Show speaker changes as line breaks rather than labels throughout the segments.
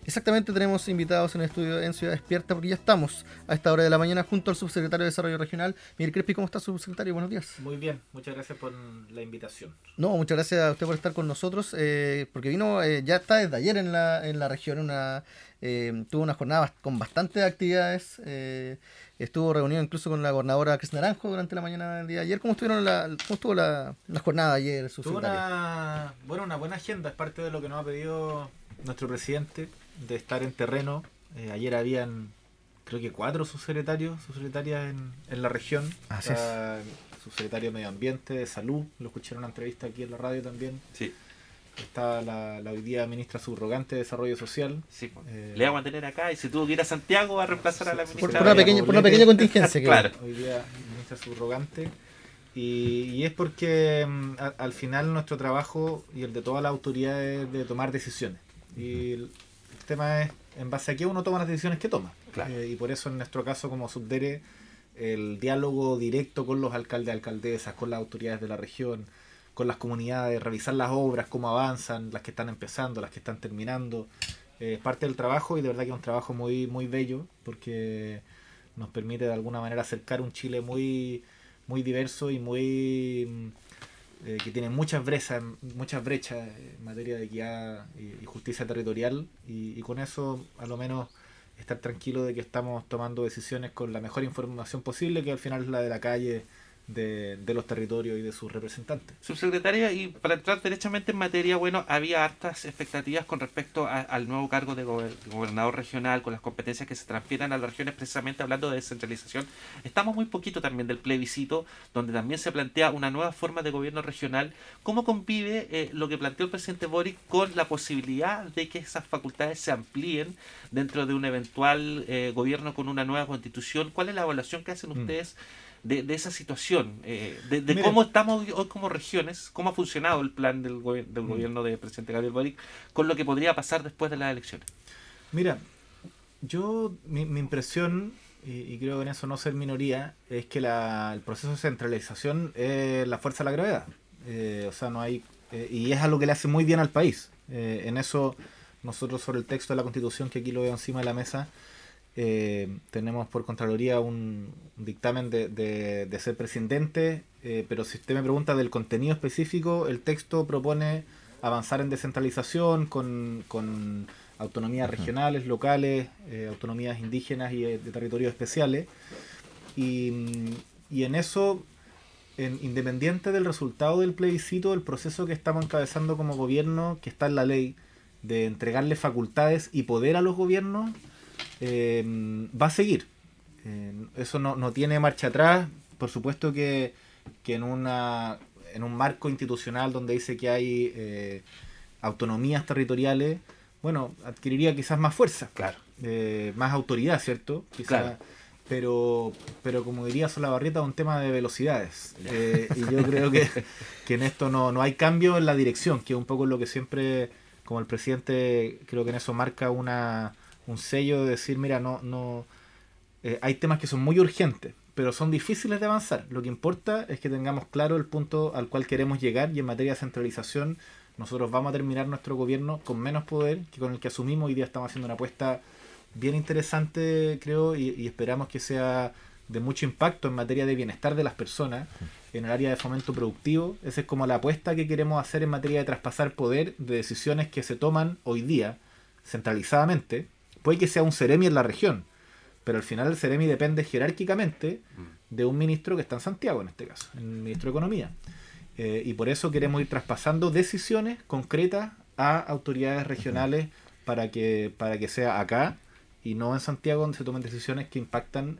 Exactamente, tenemos invitados en el estudio en Ciudad Despierta porque ya estamos a esta hora de la mañana junto al subsecretario de Desarrollo Regional, Miguel Crespi. ¿Cómo está, subsecretario? Buenos días.
Muy bien, muchas gracias por la invitación.
No, muchas gracias a usted por estar con nosotros, porque vino, ya está desde ayer en la región, tuvo una jornada con bastantes actividades, estuvo reunido incluso con la gobernadora Cris Naranjo durante la mañana del día de ayer. ¿Cómo estuvo la jornada ayer,
Tuvo
subsecretario?
una buena agenda, es parte de lo que nos ha pedido nuestro presidente, de estar en terreno. Ayer habían, creo que 4 subsecretarias en la región.
Así es.
Subsecretario de Medio Ambiente, de Salud, lo escuché en una entrevista aquí en la radio también.
Sí.
Está la hoy día ministra subrogante de Desarrollo Social.
Sí, le vamos a tener acá y si tuvo que ir a Santiago a reemplazar a la ministra.
Por una pequeña contingencia.
Claro.
Hoy día ministra subrogante. Y es porque al final nuestro trabajo y el de todas las autoridades es de tomar decisiones. Y el tema es en base a qué uno toma las decisiones que toma.
Claro.
Y por eso en nuestro caso como subdere, el diálogo directo con los alcaldes, alcaldesas, con las autoridades de la región, con las comunidades, revisar las obras, cómo avanzan, las que están empezando, las que están terminando, es parte del trabajo, y de verdad que es un trabajo muy, muy bello, porque nos permite de alguna manera acercar un Chile muy, muy diverso y muy que tiene muchas brechas en materia de equidad y justicia territorial, y con eso a lo menos estar tranquilo de que estamos tomando decisiones con la mejor información posible, que al final es la de la calle, de los territorios y de sus representantes.
Subsecretaria, y para entrar derechamente en materia, bueno, había hartas expectativas con respecto al nuevo cargo de gobernador regional, con las competencias que se transfieran a las regiones, precisamente hablando de descentralización. Estamos muy poquito también del plebiscito, donde también se plantea una nueva forma de gobierno regional. ¿Cómo convive lo que planteó el presidente Boric con la posibilidad de que esas facultades se amplíen dentro de un eventual gobierno con una nueva constitución? ¿Cuál es la evaluación que hacen ustedes de esa situación, de cómo estamos hoy como regiones, cómo ha funcionado el plan del gobierno del presidente Gabriel Boric con lo que podría pasar después de las elecciones?
Mira, mi impresión, y creo que en eso no ser minoría, es que el proceso de centralización es la fuerza de la gravedad. O sea, no hay, y es algo que le hace muy bien al país. En eso, nosotros sobre el texto de la Constitución, que aquí lo veo encima de la mesa, tenemos por Contraloría un dictamen de ser presidente, pero si usted me pregunta del contenido específico, el texto propone avanzar en descentralización con autonomías regionales, locales, autonomías indígenas y de territorios especiales, y en eso, independiente del resultado del plebiscito, el proceso que estamos encabezando como gobierno, que está en la ley, de entregarle facultades y poder a los gobiernos, va a seguir. Eso no tiene marcha atrás. Por supuesto que en un marco institucional donde dice que hay autonomías territoriales, bueno, adquiriría quizás más fuerza,
Claro.
más autoridad, ¿cierto? Quizás, claro. Pero como diría Solabarrieta, es un tema de velocidades. Y yo creo que en esto no hay cambio en la dirección, que es un poco lo que siempre, como el presidente, creo que en eso marca un sello de decir, mira, hay temas que son muy urgentes, pero son difíciles de avanzar. Lo que importa es que tengamos claro el punto al cual queremos llegar, y en materia de centralización nosotros vamos a terminar nuestro gobierno con menos poder que con el que asumimos. Hoy día estamos haciendo una apuesta bien interesante, creo, y esperamos que sea de mucho impacto en materia de bienestar de las personas, en el área de fomento productivo. Esa es como la apuesta que queremos hacer en materia de traspasar poder de decisiones que se toman hoy día centralizadamente. Puede que sea un Ceremi en la región, pero al final el Ceremi depende jerárquicamente de un ministro que está en Santiago, en este caso, el ministro de Economía. Y por eso queremos ir traspasando decisiones concretas a autoridades regionales para que sea acá y no en Santiago, donde se tomen decisiones que impactan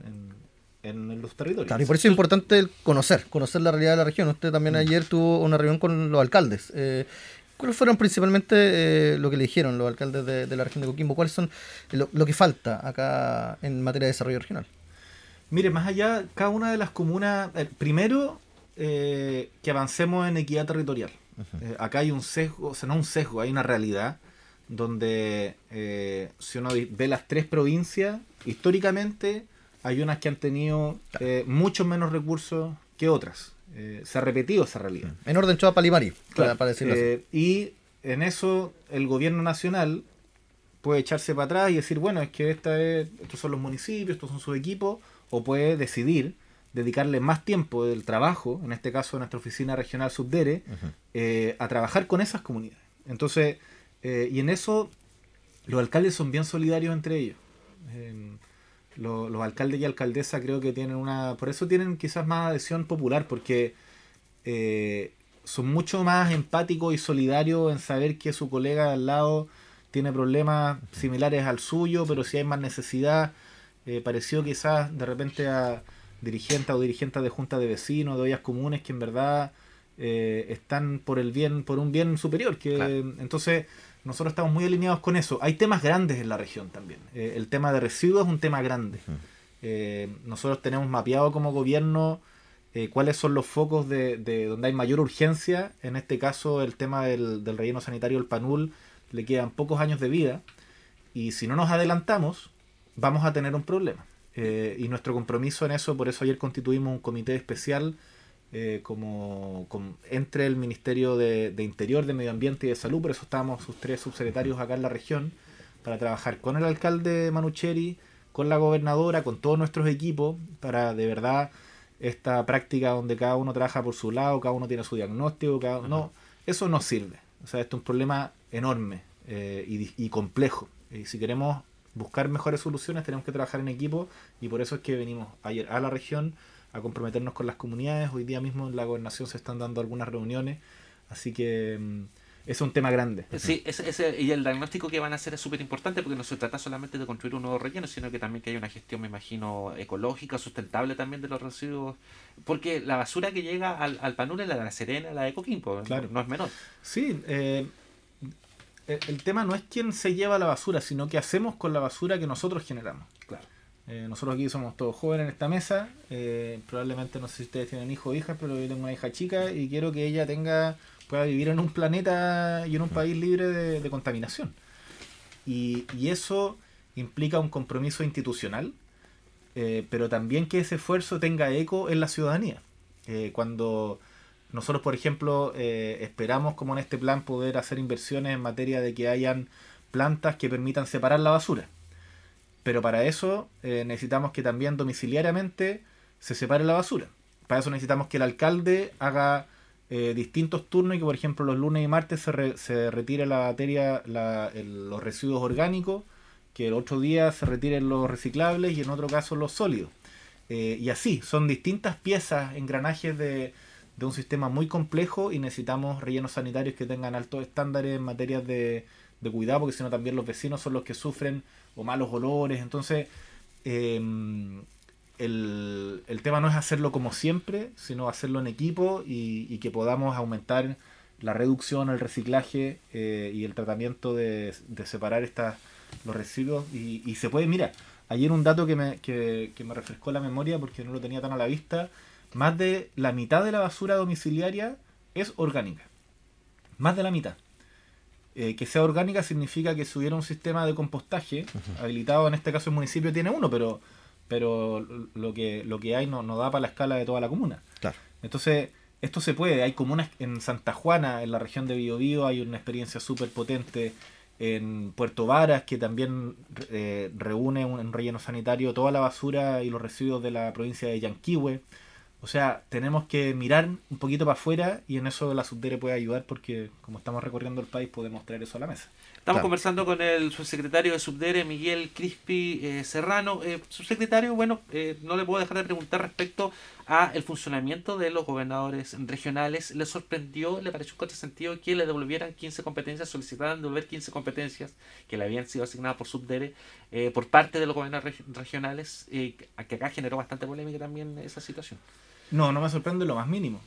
en los territorios.
Claro, y por eso es importante conocer la realidad de la región. Usted también ayer tuvo una reunión con los alcaldes. ¿Cuáles fueron principalmente lo que le dijeron los alcaldes de la región de Coquimbo? ¿Cuáles son lo que falta acá en materia de desarrollo regional?
Mire, más allá, cada una de las comunas, primero, que avancemos en equidad territorial. Acá hay un sesgo, o sea, no un sesgo, hay una realidad donde si uno ve las 3 provincias, históricamente hay unas que han tenido muchos menos recursos que otras. Se ha repetido esa realidad.
En orden Choa Palimari,
claro,
para decirlo así.
Y en eso el gobierno nacional puede echarse para atrás y decir, bueno, es que estos son los municipios, estos son sus equipos, o puede decidir dedicarle más tiempo del trabajo, en este caso nuestra oficina regional Subdere, a trabajar con esas comunidades. Entonces, y en eso los alcaldes son bien solidarios entre ellos. Los alcaldes y alcaldesas creo que tienen por eso tienen quizás más adhesión popular, porque son mucho más empáticos y solidarios en saber que su colega de al lado tiene problemas similares al suyo, pero si hay más necesidad, parecido quizás de repente a dirigentes o dirigentes de juntas de vecinos, de ollas comunes, que en verdad están por un bien superior. Claro. Entonces, nosotros estamos muy alineados con eso. Hay temas grandes en la región también. El tema de residuos es un tema grande. Nosotros tenemos mapeado como gobierno cuáles son los focos de donde hay mayor urgencia. En este caso, el tema del relleno sanitario del Panul le quedan pocos años de vida. Y si no nos adelantamos, vamos a tener un problema. Y nuestro compromiso en eso, por eso ayer constituimos un comité especial entre el Ministerio de Interior, de Medio Ambiente y de Salud. Por eso estamos sus 3 subsecretarios acá en la región, para trabajar con el alcalde Manucheri, con la gobernadora, con todos nuestros equipos, para de verdad esta práctica donde cada uno trabaja por su lado, cada uno tiene su diagnóstico, no, eso no sirve. O sea, esto es un problema enorme y complejo. Y si queremos buscar mejores soluciones, tenemos que trabajar en equipo, y por eso es que venimos ayer a la región a comprometernos con las comunidades. Hoy día mismo en la gobernación se están dando algunas reuniones, así que es un tema grande.
Sí, y el diagnóstico que van a hacer es súper importante, porque no se trata solamente de construir un nuevo relleno, sino que también que haya una gestión, me imagino, ecológica, sustentable también de los residuos, porque la basura que llega al Panul es la de La Serena, la de Coquimbo, claro. No es menor.
Sí, el tema no es quién se lleva la basura, sino qué hacemos con la basura que nosotros generamos.
Claro.
Nosotros aquí somos todos jóvenes en esta mesa, probablemente no sé si ustedes tienen hijos o hijas, pero yo tengo una hija chica y quiero que ella pueda vivir en un planeta y en un país libre de contaminación. Y eso implica un compromiso institucional, pero también que ese esfuerzo tenga eco en la ciudadanía. Cuando nosotros, por ejemplo, esperamos, como en este plan, poder hacer inversiones en materia de que hayan plantas que permitan separar la basura. Pero para eso necesitamos que también domiciliariamente se separe la basura. Para eso necesitamos que el alcalde haga distintos turnos y que, por ejemplo, los lunes y martes se retire los residuos orgánicos, que el otro día se retiren los reciclables y en otro caso los sólidos. Y así, son distintas piezas, engranajes de un sistema muy complejo, y necesitamos rellenos sanitarios que tengan altos estándares en materia de cuidado, porque si no también los vecinos son los que sufren o malos olores. Entonces el tema no es hacerlo como siempre, sino hacerlo en equipo y que podamos aumentar la reducción, el reciclaje y el tratamiento de separar los residuos. Y se puede, mira, ayer un dato que me refrescó la memoria porque no lo tenía tan a la vista: más de la mitad de la basura domiciliaria es orgánica. Más de la mitad. Que sea orgánica significa que si hubiera un sistema de compostaje habilitado, en este caso el municipio tiene uno, pero lo que hay no da para la escala de toda la comuna.
Claro.
Entonces, esto se puede. Hay comunas en Santa Juana, en la región de Biobío, hay una experiencia súper potente. En Puerto Varas, que también reúne un relleno sanitario, toda la basura y los residuos de la provincia de Yanquihue. O sea, tenemos que mirar un poquito para afuera, y en eso la Subdere puede ayudar, porque como estamos recorriendo el país podemos traer eso a la mesa.
Estamos conversando con el subsecretario de Subdere, Miguel Crispi Serrano. Subsecretario, bueno, no le puedo dejar de preguntar respecto a el funcionamiento de los gobernadores regionales. ¿Le sorprendió, le pareció un contrasentido que le devolvieran 15 competencias, solicitaran devolver 15 competencias que le habían sido asignadas por Subdere por parte de los gobernadores regionales, que acá generó bastante polémica también esa situación?
No me sorprende lo más mínimo.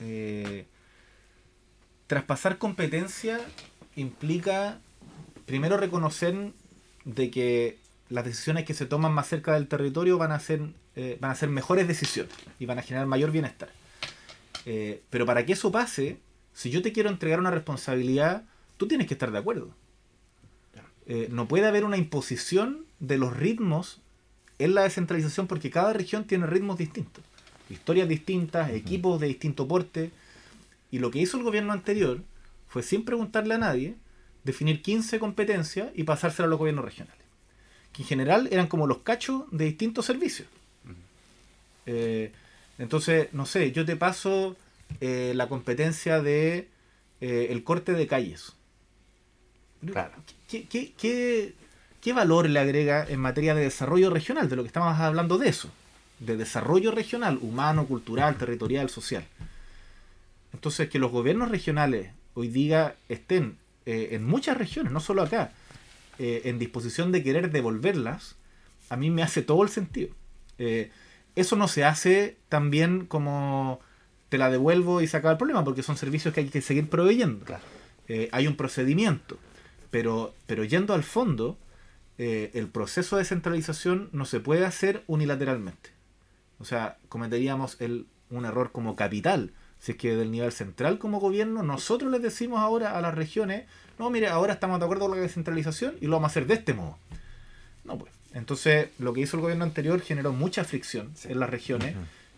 Traspasar competencia implica primero reconocer de que las decisiones que se toman más cerca del territorio van a ser mejores decisiones y van a generar mayor bienestar. Pero para que eso pase, si yo te quiero entregar una responsabilidad, tú tienes que estar de acuerdo. No puede haber una imposición de los ritmos en la descentralización, porque cada región tiene ritmos distintos, historias distintas, equipos de distinto porte. Y lo que hizo el gobierno anterior fue, sin preguntarle a nadie, definir 15 competencias y pasárselas a los gobiernos regionales, que en general eran como los cachos de distintos servicios. Entonces, no sé, yo te paso la competencia de el corte de calles.
Claro.
¿Qué valor le agrega en materia de desarrollo regional? De lo que estamos hablando de eso. De desarrollo regional, humano, cultural, territorial, social. Entonces, que los gobiernos regionales hoy día estén en muchas regiones, no solo acá, en disposición de querer devolverlas, a mí me hace todo el sentido. Eso no se hace tan bien como te la devuelvo y se acaba el problema, porque son servicios que hay que seguir proveyendo.
Claro.
Hay un procedimiento, pero yendo al fondo, el proceso de descentralización no se puede hacer unilateralmente. O sea, cometeríamos un error como capital si es que del nivel central como gobierno nosotros les decimos ahora a las regiones, no, mire, ahora estamos de acuerdo con la descentralización y lo vamos a hacer de este modo. No, pues. Entonces, lo que hizo el gobierno anterior generó mucha fricción en las regiones.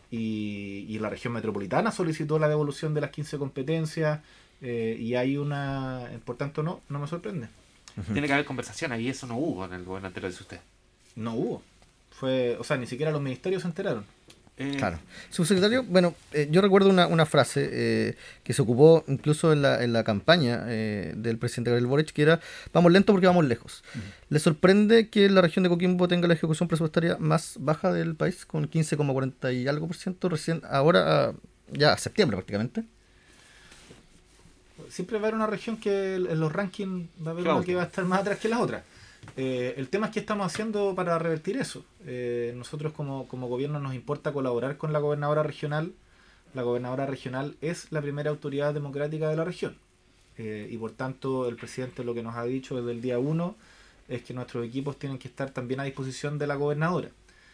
Y la región metropolitana solicitó la devolución de las 15 competencias y hay una... Por tanto, no me sorprende.
Tiene que haber conversación, ahí eso no hubo en el gobierno anterior, dice usted.
No hubo. O sea, ni siquiera los ministerios se enteraron.
Claro. Subsecretario, bueno, yo recuerdo una frase que se ocupó incluso en la campaña del presidente Gabriel Boric, que era: vamos lento porque vamos lejos. ¿Le sorprende que la región de Coquimbo tenga la ejecución presupuestaria más baja del país, con 15,40 y algo % recién ahora, ya a septiembre prácticamente?
Siempre va a haber una región que en los rankings va a haber una que va a estar más atrás que las otras. El tema es qué estamos haciendo para revertir eso. Nosotros como gobierno nos importa colaborar con la gobernadora regional. La gobernadora regional es la primera autoridad democrática de la región. Y por tanto el presidente lo que nos ha dicho desde el día 1 es que nuestros equipos tienen que estar también a disposición de la gobernadora.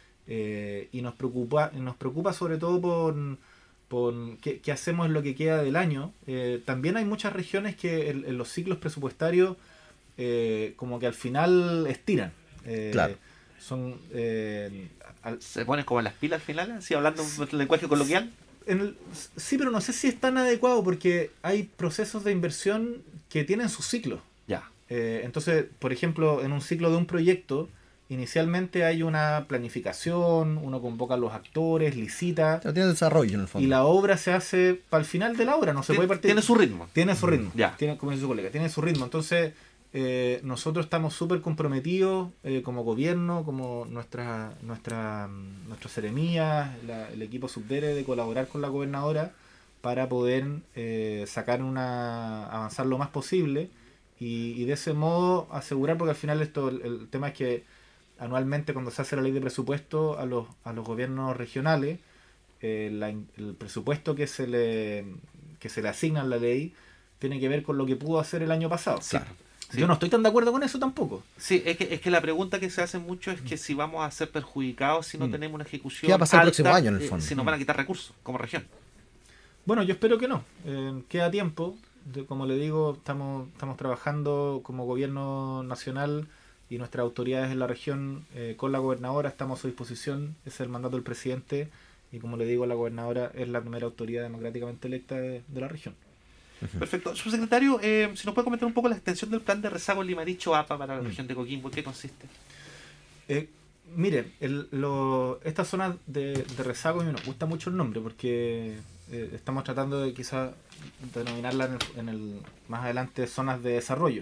Y nos preocupa sobre todo por qué hacemos en lo que queda del año. También hay muchas regiones que en los ciclos presupuestarios como que al final estiran.
Claro.
¿Se ponen como en las pilas al final? ¿Así hablando un lenguaje coloquial?
Sí, pero no sé si es tan adecuado porque hay procesos de inversión que tienen su ciclo.
Ya.
Entonces, por ejemplo, en un ciclo de un proyecto, inicialmente hay una planificación, uno convoca a los actores, licita.
Pero tiene desarrollo en el fondo.
Y la obra se hace para el final de la obra, no se puede partir.
Tiene su ritmo.
Tiene su ritmo.
Ya.
Como dice su colega, tiene su ritmo. Entonces, nosotros estamos súper comprometidos como gobierno, como nuestras seremías, el equipo Subdere, de colaborar con la gobernadora para poder avanzar lo más posible y de ese modo asegurar, porque al final el tema es que anualmente cuando se hace la ley de presupuesto a los gobiernos regionales, el presupuesto que se le asigna en la ley tiene que ver con lo que pudo hacer el año pasado.
Claro. Sí.
Yo no estoy tan de acuerdo con eso tampoco.
Sí, es que la pregunta que se hace mucho es que si vamos a ser perjudicados si no tenemos una ejecución
¿Qué va a pasar
alta,
el próximo año en el fondo?
Si nos van a quitar recursos como región.
Bueno, yo espero que no. Queda tiempo. Como le digo, estamos trabajando como gobierno nacional y nuestras autoridades en la región con la gobernadora. Estamos a su disposición. Ese es el mandato del presidente. Y como le digo, la gobernadora es la primera autoridad democráticamente electa de la región.
Perfecto. Subsecretario, si nos puede comentar un poco la extensión del plan de rezago en Limarí-Choapa APA para la región de Coquimbo, ¿en qué consiste?
Mire, esta zona de rezago, a mí me gusta mucho el nombre porque estamos tratando de quizás denominarla más adelante zonas de desarrollo.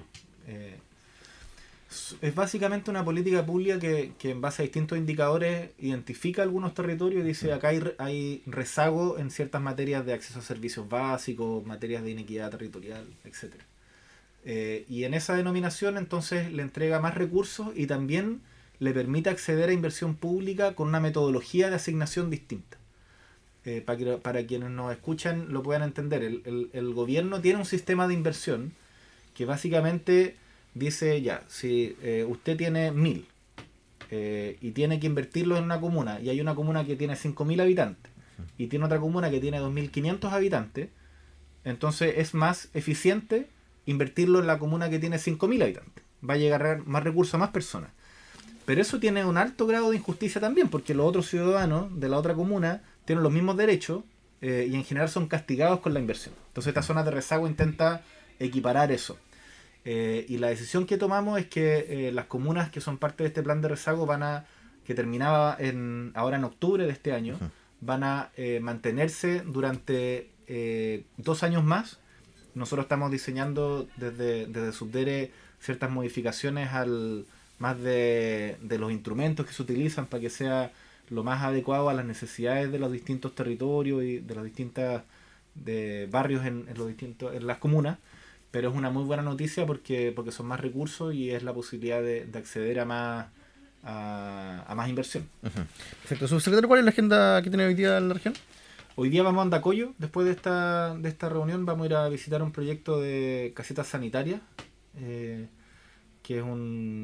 Es básicamente una política pública que en base a distintos indicadores identifica algunos territorios y dice acá hay rezago en ciertas materias de acceso a servicios básicos, materias de inequidad territorial, etc. Y en esa denominación entonces le entrega más recursos y también le permite acceder a inversión pública con una metodología de asignación distinta. Para quienes nos escuchan lo puedan entender, el gobierno tiene un sistema de inversión que básicamente dice ya, si usted tiene 1.000 y tiene que invertirlo en una comuna y hay una comuna que tiene 5.000 habitantes y tiene otra comuna que tiene 2.500 habitantes, entonces es más eficiente invertirlo en la comuna que tiene 5.000 habitantes. Va a llegar más recursos a más personas. Pero eso tiene un alto grado de injusticia también, porque los otros ciudadanos de la otra comuna tienen los mismos derechos y en general son castigados con la inversión. Entonces esta zona de rezago intenta equiparar eso. Y la decisión que tomamos es que las comunas que son parte de este plan de rezago que terminaba ahora en octubre de este año, van a mantenerse durante 2 años más. Nosotros estamos diseñando desde Subdere ciertas modificaciones más de los instrumentos que se utilizan para que sea lo más adecuado a las necesidades de los distintos territorios y de los distintos barrios en las comunas. Pero es una muy buena noticia porque son más recursos y es la posibilidad de acceder a más inversión.
Perfecto. Subsecretario, ¿cuál es la agenda que tiene hoy día en la región?
Hoy día vamos a Andacollo. Después de esta reunión vamos a ir a visitar un proyecto de casetas sanitarias, que es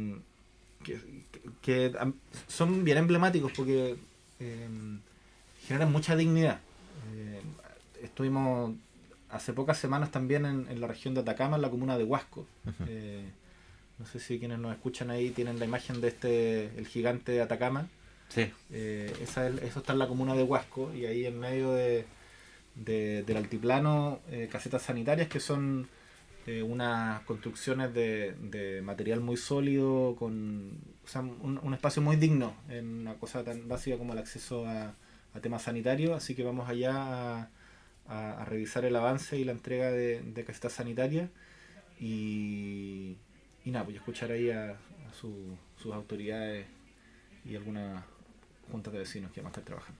que son bien emblemáticos porque generan mucha dignidad. Estuvimos hace pocas semanas también en la región de Atacama, en la comuna de Huasco. No sé si quienes nos escuchan ahí tienen la imagen de el gigante de Atacama.
Sí.
Eso está en la comuna de Huasco, y ahí en medio del altiplano, casetas sanitarias que son unas construcciones de material muy sólido, o sea, un espacio muy digno en una cosa tan básica como el acceso a temas sanitarios. Así que vamos allá a revisar el avance y la entrega de casetas sanitarias y nada, pues escuchar ahí a sus autoridades y algunas juntas de vecinos que van a estar trabajando.